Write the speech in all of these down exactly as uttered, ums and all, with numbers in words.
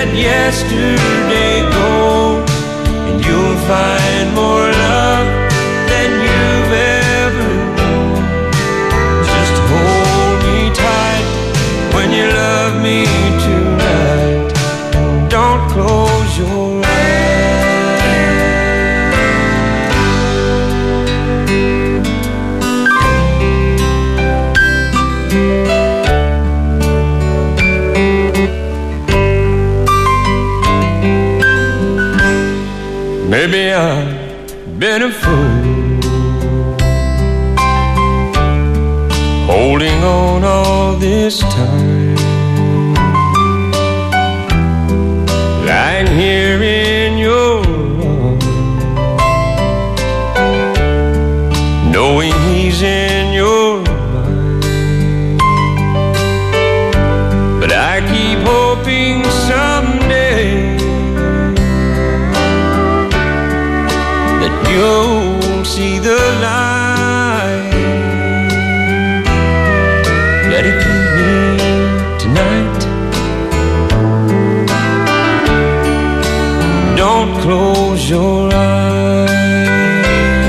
let yesterday go, and you'll find more love than you've ever known. Just hold me tight when you love me tonight, and don't close your eyes. Maybe I've been a fool, holding on all this time, lying here in your arms, knowing he's in your mind. But I keep hoping someday you'll see the light. Let it be me tonight. Don't close your eyes.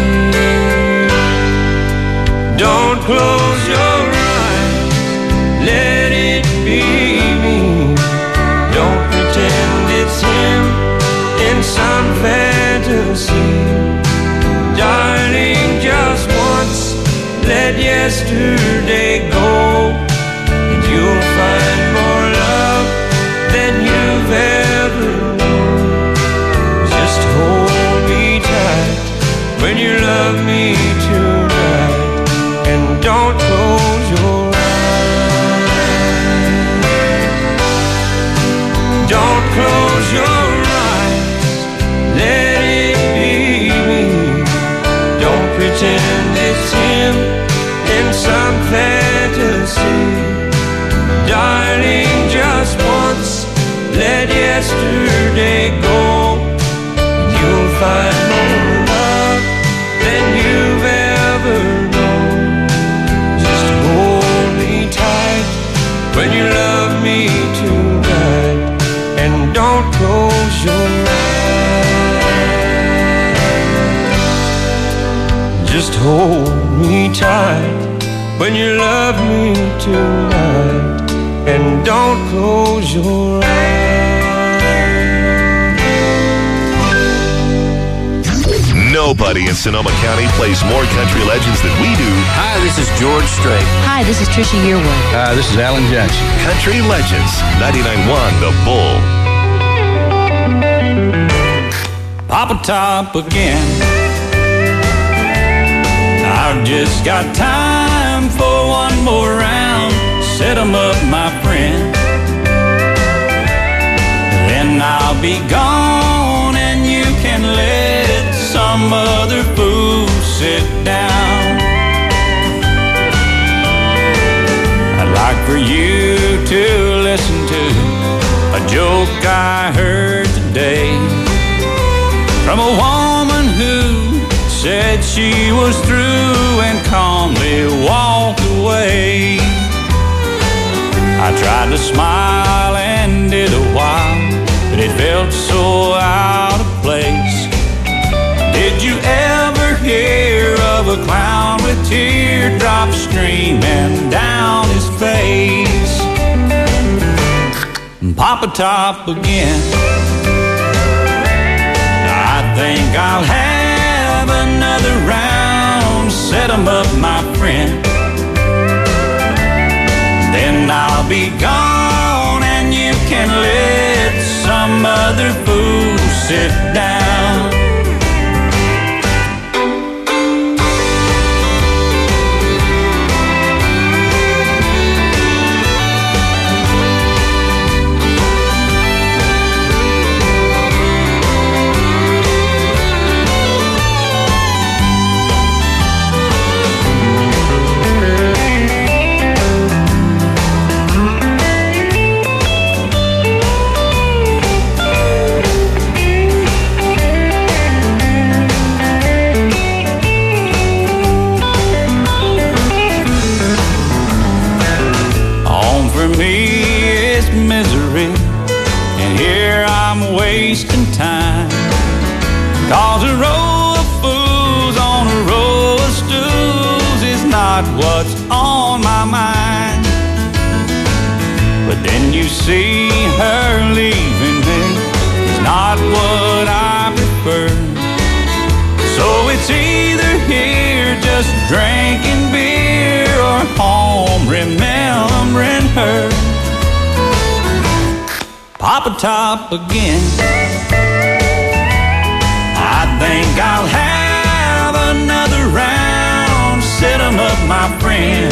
Don't close your eyes. Let it be me. Don't pretend it's him in some fantasy. Darling, just once, let yesterday go, and you'll find more love than you've ever known. Just hold me tight when you love me tonight, and don't close your eyes. Don't close your eyes. Let it be me. Don't pretend it's him in some fantasy. Darling, just once, let yesterday go, and you'll find more love than you've ever known. Just hold me tight when you love me tonight, and don't close your eyes. Just hold me tight when you love me tonight, and don't close your eyes. Nobody in Sonoma County plays more country legends than we do. Hi, this is George Strait. Hi, this is Trisha Yearwood. Hi, this is Alan Jackson. Country Legends, ninety-nine point one The Bull. Papa Top again. I've just got time for one more round. Set 'em up, my friend. Then I'll be gone, and you can let some other fool sit down. I'd like for you to listen to a joke I heard today from a woman who said she was through and calmly walked away. I tried to smile and did a while, but it felt so out of place. Did you ever hear of a clown with teardrops streaming down his face? Papa Top again. I think I'll have another round. Set 'em up, my friend. Then I'll be gone, and you can let some other fool sit down. I'm wasting time. Cause a row of fools on a row of stools is not what's on my mind. But then you see her leaving me is not what I prefer. So it's either here just drinking beer or home remembering her. Papa Top again. I think I'll have another round. Set 'em up, my friend.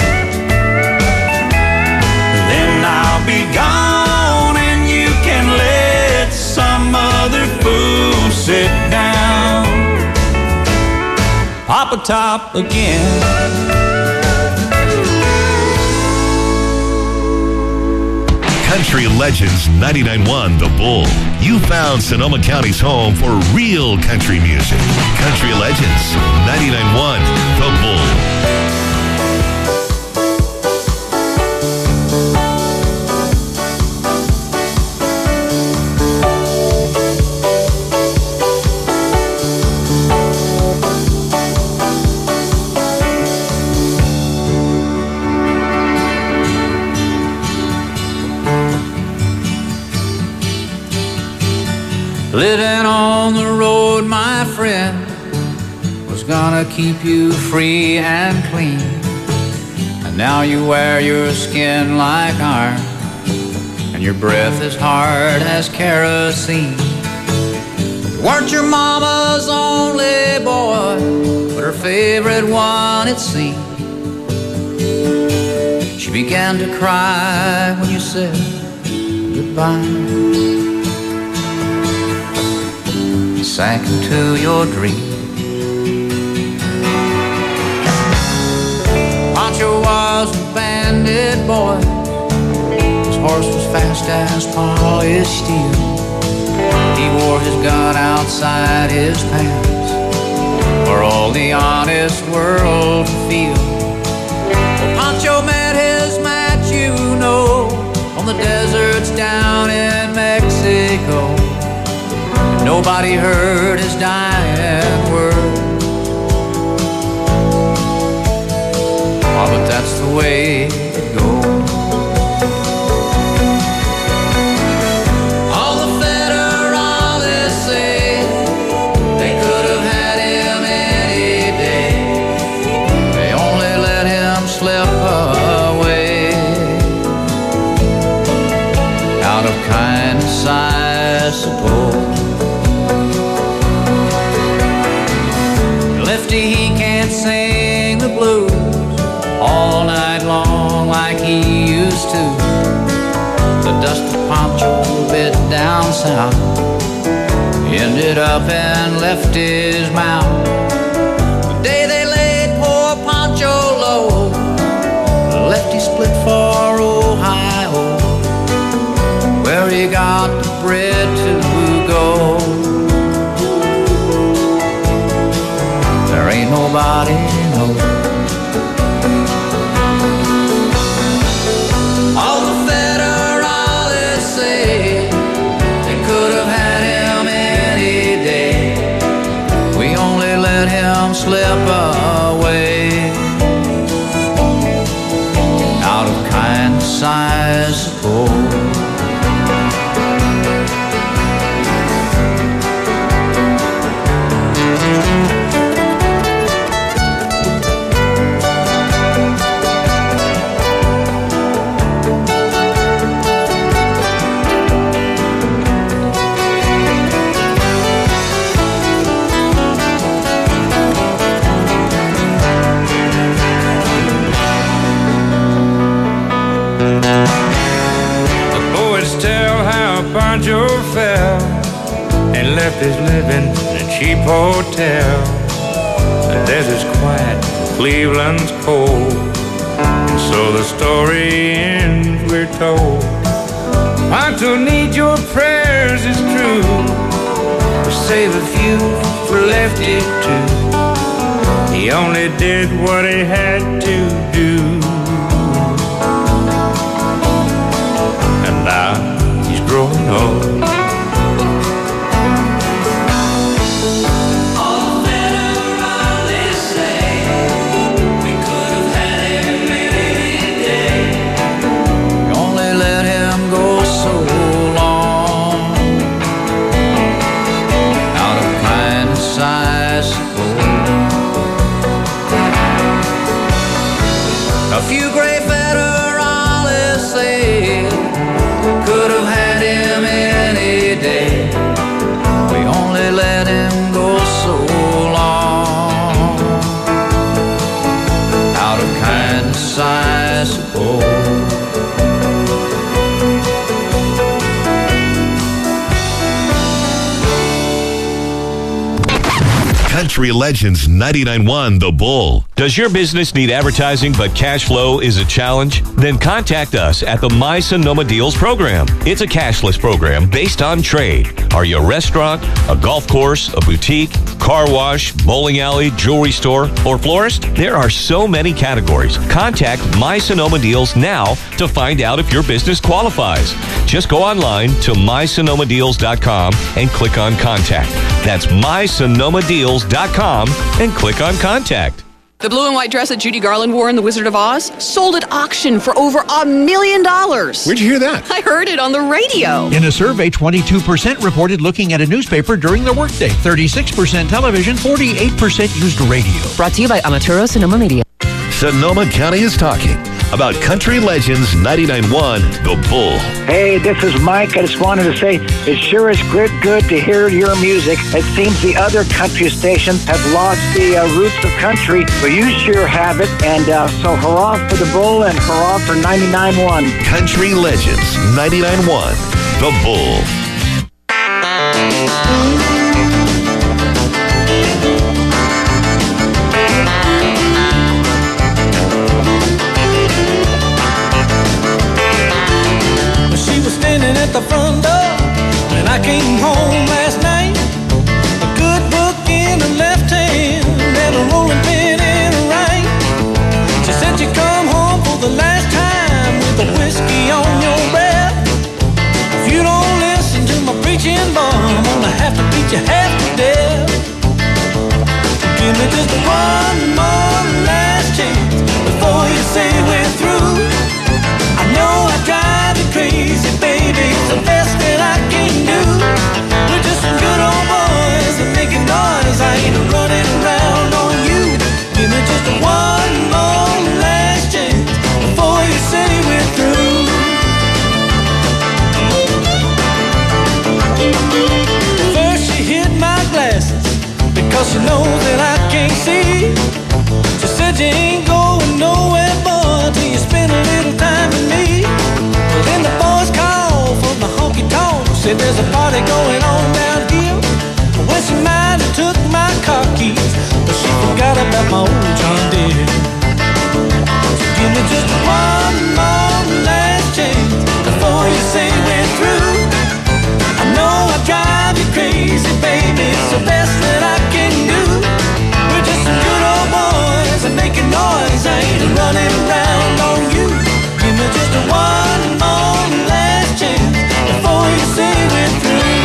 Then I'll be gone and you can let some other fool sit down. Papa Top again. Country Legends ninety-nine point one The Bull. You found Sonoma County's home for real country music. Country Legends ninety-nine point one The Bull. Living on the road, my friend, was gonna keep you free and clean. And now you wear your skin like iron, and your breath as hard as kerosene. You weren't your mama's only boy, but her favorite one, it seemed. She began to cry when you said goodbye. Sank into your dream. Pancho was a bandit boy. His horse was fast as polished steel. He wore his gun outside his pants for all the honest world to feel. Well, Pancho met his match, you know, on the deserts down in Mexico. Nobody heard his dying word. Oh, but that's the way it goes. All the federales say they could have had him any day. They only let him slip away. Out of kindness, I suppose. He can't sing the blues all night long like he used to. The dust of Pancho bit down south ended up and left his mouth. The day they laid poor Pancho low, Lefty split for Ohio, where he got the bread to go. There ain't nobody knows. All the federales say they could have had him any day. We only let him slip away. Out of kindness, I suppose. Pancho fell and left his living in a cheap hotel. The desert's quiet, Cleveland's cold, and so the story ends, we're told. Pancho needs your prayers, it's true, to save a few for Lefty too. He only did what he had to do, and now growing old. Country Legends ninety-nine point one The Bull. Does your business need advertising but cash flow is a challenge? Then contact us at the My Sonoma Deals program. It's a cashless program based on trade. Are you a restaurant, a golf course, a boutique, car wash, bowling alley, jewelry store, or florist? There are so many categories. Contact My Sonoma Deals now to find out if your business qualifies. Just go online to my sonoma deals dot com and click on Contact. That's my sonoma deals dot com and click on Contact. The blue and white dress that Judy Garland wore in The Wizard of Oz sold at auction for over a million dollars. Where'd you hear that? I heard it on the radio. In a survey, twenty-two percent reported looking at a newspaper during their workday, thirty-six percent television, forty-eight percent used radio. Brought to you by Amaturo Sonoma Media. Sonoma County is talking about Country Legends ninety-nine point one The Bull. Hey, this is Mike. I just wanted to say it sure is good, good to hear your music. It seems the other country stations have lost the uh, roots of country, but you sure have it. And uh, so hurrah for the Bull and hurrah for ninety-nine point one. Country Legends ninety-nine point one The Bull. At the front door when I came home last night, a good book in her left hand and a rolling pin in her right. She said you come home for the last time with a whiskey on your breath. If you don't listen to my preaching, boy, I'm gonna have to beat you half to death. Give me just one more last chance before you say we're through. I know I drive you crazy, baby, it's the best that I can do. We're just some good old boys that making noise. I ain't running around on you. Give me just one more last chance before you say we're through. First she hit my glasses because she knows that I can't see. She said you ain't going nowhere, boy, till you spend a little time with me. Well, then the boys called from the honky-tonk, said there's a party going on down here. Well, she might have took my car keys, but she forgot about my old John Deere. So give me just one more last chance before you say we're through. I know I drive you crazy, baby, it's the best that I can do. We're just some good old boys and making noise. I ain't running around on you. Give me just one more last chance before you say we're through.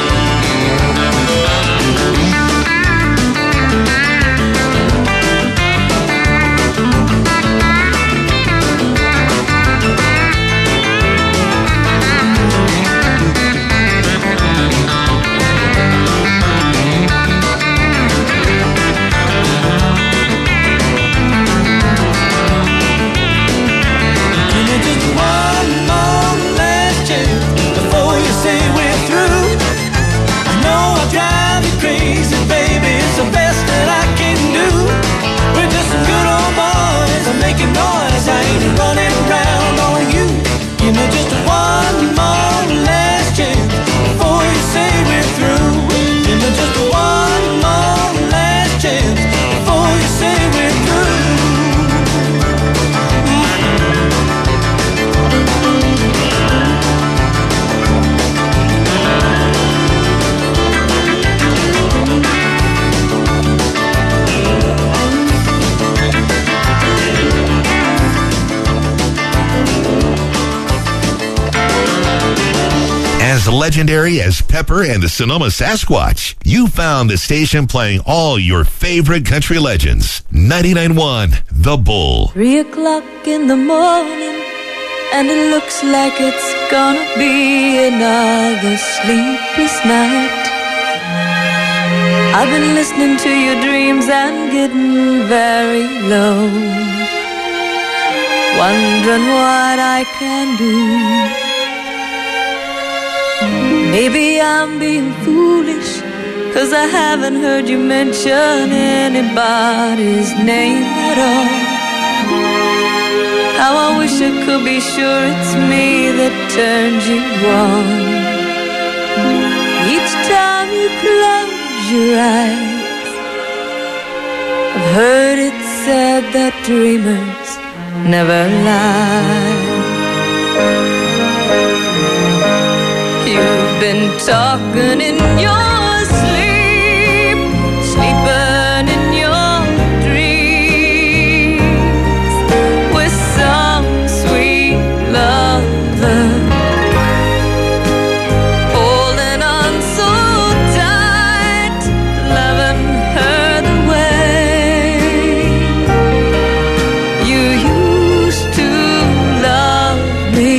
Noise, I ain't running around on you. Give me just one more last chance before you say we're through. Give me just one more last chance before you say we're As legendary as Pepper and the Sonoma Sasquatch, you found the station playing all your favorite country legends. ninety-nine point one The Bull. Three o'clock in the morning, and it looks like it's gonna be another sleepless night. I've been listening to your dreams and getting very low, wondering what I can do. Maybe I'm being foolish, 'cause I haven't heard you mention anybody's name at all. How I wish I could be sure it's me that turned you on. Each time you close your eyes, heard it said that dreamers never lie. You've been talking in your sleep, sleeping in your dreams with some sweet lover, holding on so tight, loving her the way you used to love me.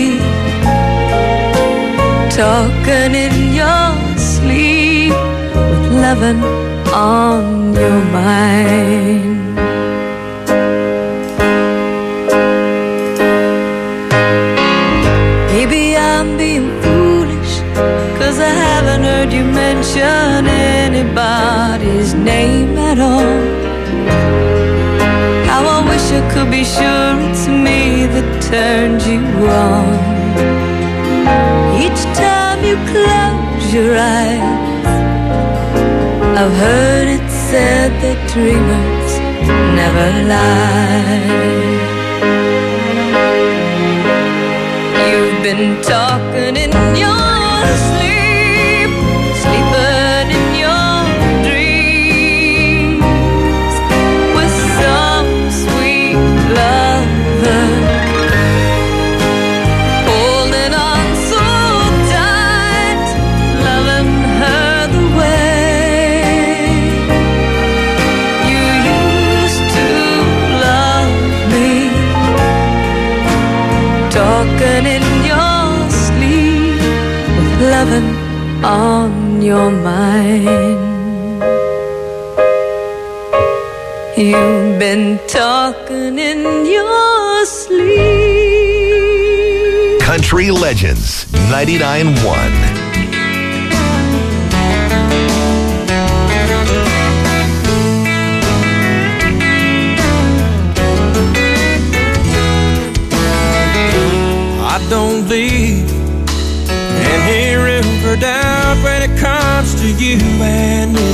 Talking in your sleep with loving on your mind. Maybe I'm being foolish, 'cause I haven't heard you mention anybody's name at all. How I wish I could be sure it's me that turned you on. Each time you close your eyes, I've heard it said that dreamers never lie. You've been talking in your sleep, sleeping in your dreams with some sweet lover, holding on so tight, loving her the way you used to love me. Talking in your sleep with loving on your mind. You've been talking in your sleep. Country Legends ninety-nine point one. I don't leave any river doubt when it comes to you and me.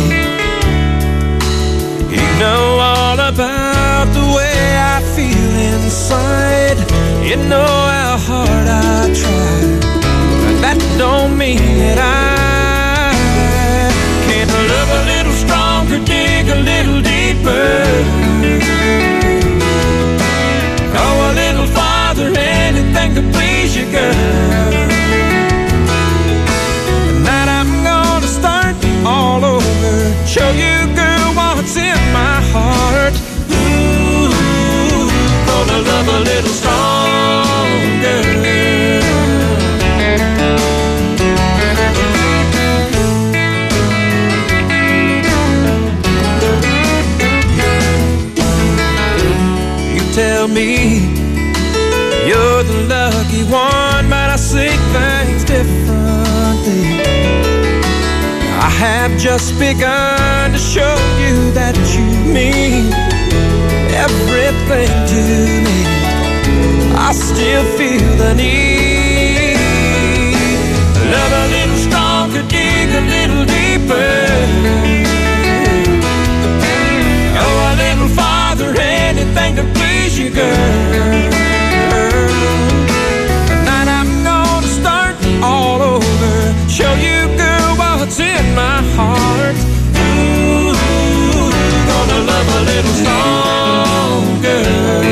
You know all about the way I feel inside. You know how hard I try, but that don't mean that I can't love a little stronger, dig a little deeper, go a little farther, anything to please you, girl. Tonight I'm gonna start all over, show you, girl, what's in my heart. Ooh, gonna love a little stronger. You tell me you're the lucky one, but I see things differently. I have just begun to show you that you mean everything to me. I still feel the need. Love a little stronger, dig a little deeper, go a little farther, anything to please you, girl. Tonight I'm gonna start all over, show you, girl, what's in my heart. Ooh, gonna love a little stronger.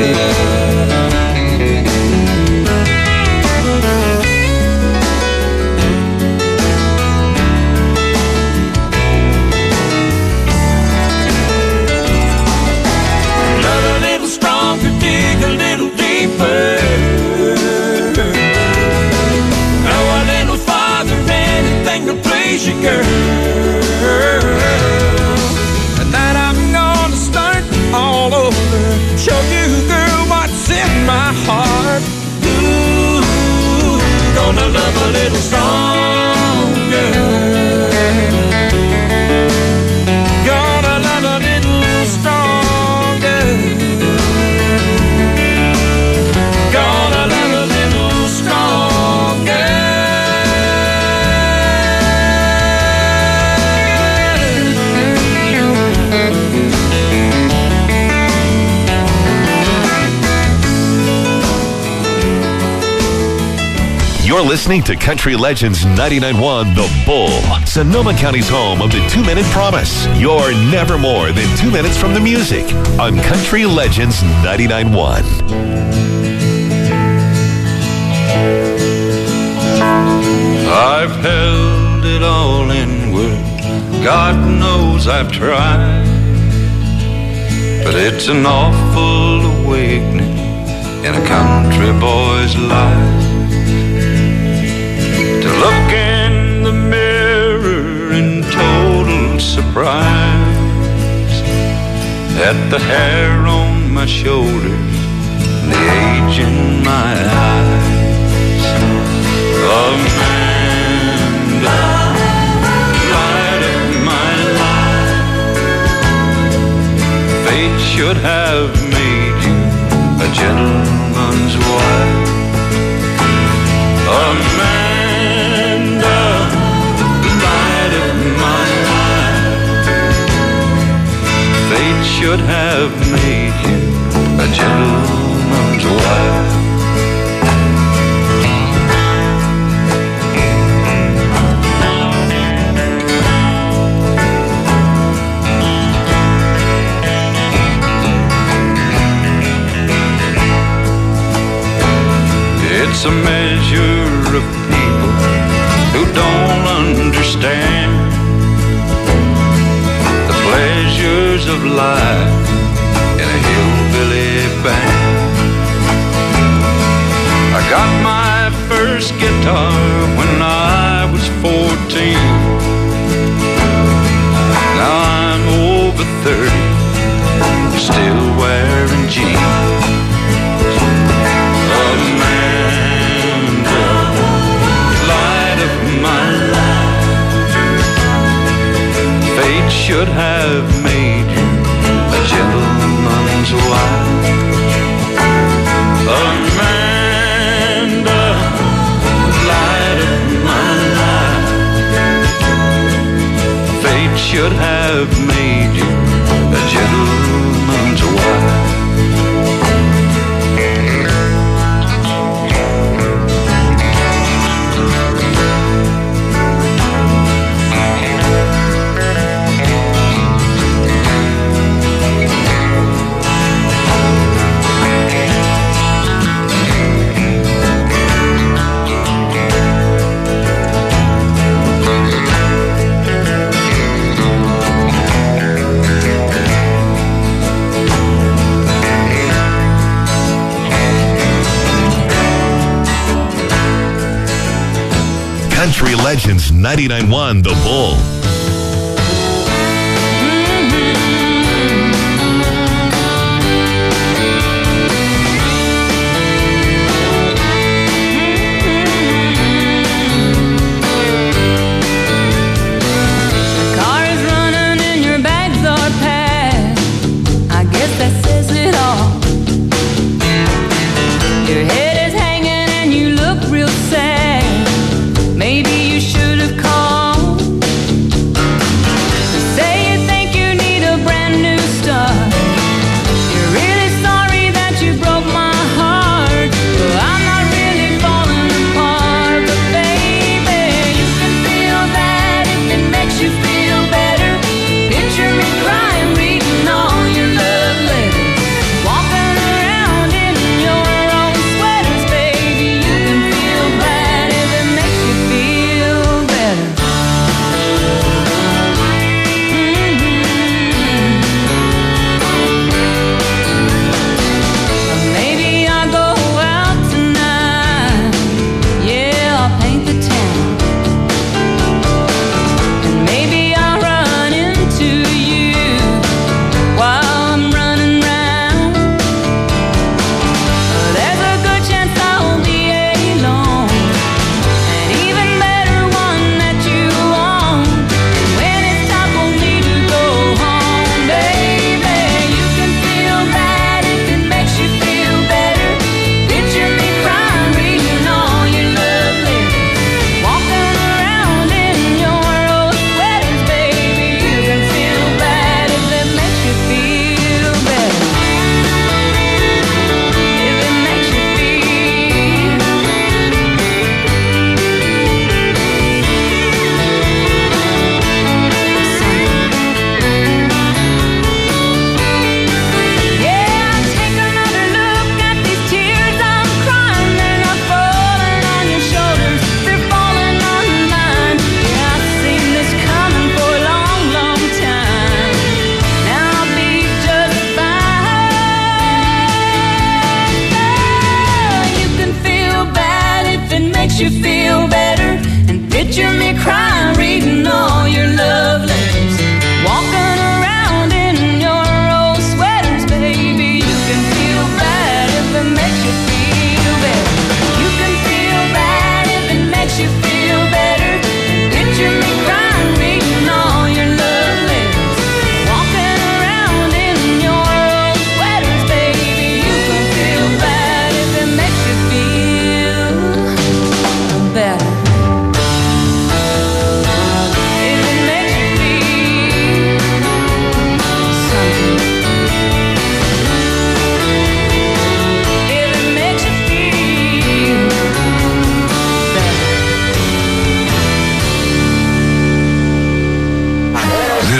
Love a little stronger, dig a little deeper, go a little farther, anything to please you, girl. Tonight I'm gonna start all over, show you, girl, what's in my heart. Ooh, gonna love a little stronger, gonna love a little stronger, gonna love a little stronger. You're listening to Country Legends ninety-nine point one The Bull, Sonoma County's home of the two-minute promise. You're never more than two minutes from the music on Country Legends ninety-nine point one. I've held it all in word, God knows I've tried, but it's an awful awakening in a country boy's life to look in the mirror in total surprise at the hair on my shoulders and the age in my eyes. Amanda, light of my life, fate should have made you a gentleman's wife. Amanda, light of my life, fate should have made you a gentleman's wife. It's a measure of people who don't understand the pleasures of life in a hillbilly band. I got my first guitar when I was fourteen. Now I'm over thirty, still wearing jeans. Should have made you a gentleman's wife. Amanda, light of my life, fate should have made you a gentleman's wife. Country Legends ninety-nine point one The Bull. Maybe you should have called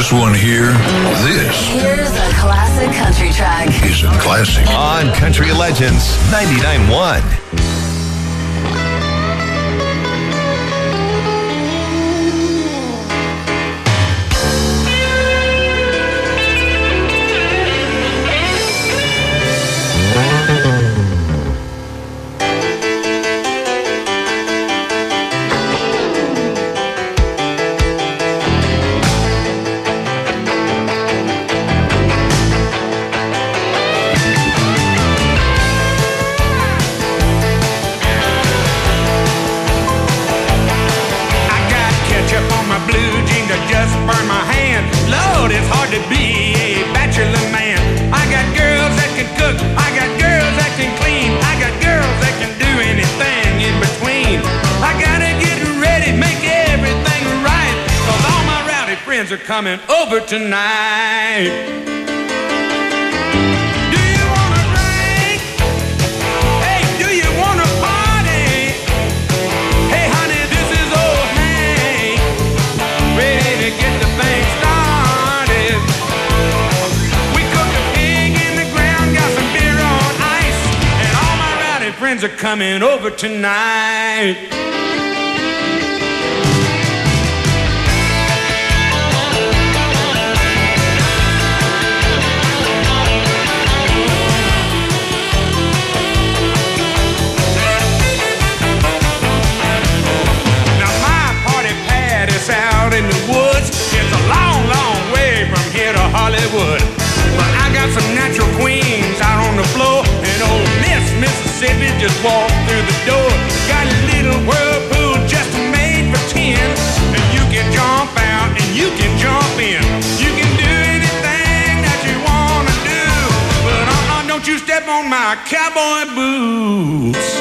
This one here, this Here's a classic country track. is a classic. On Country Legends ninety-nine point one. Are coming over tonight. Do you wanna drink? Hey, do you wanna party? Hey, honey, this is old Hank, ready to get the thing started. We cooked a pig in the ground, got some beer on ice, and all my rowdy friends are coming over tonight. Out in the woods, it's a long, long way from here to Hollywood. But I got some natural queens out on the floor, and old Miss Mississippi just walked through the door. Got a little whirlpool just made for ten, and you can jump out and you can jump in. You can do anything that you wanna do, but uh-uh, don't you step on my cowboy boots.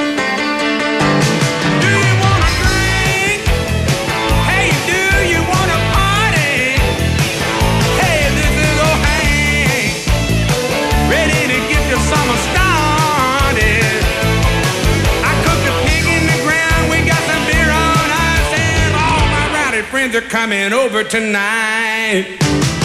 Summer started. I cooked a pig in the ground. We got some beer on ice, and all my rowdy friends are coming over tonight.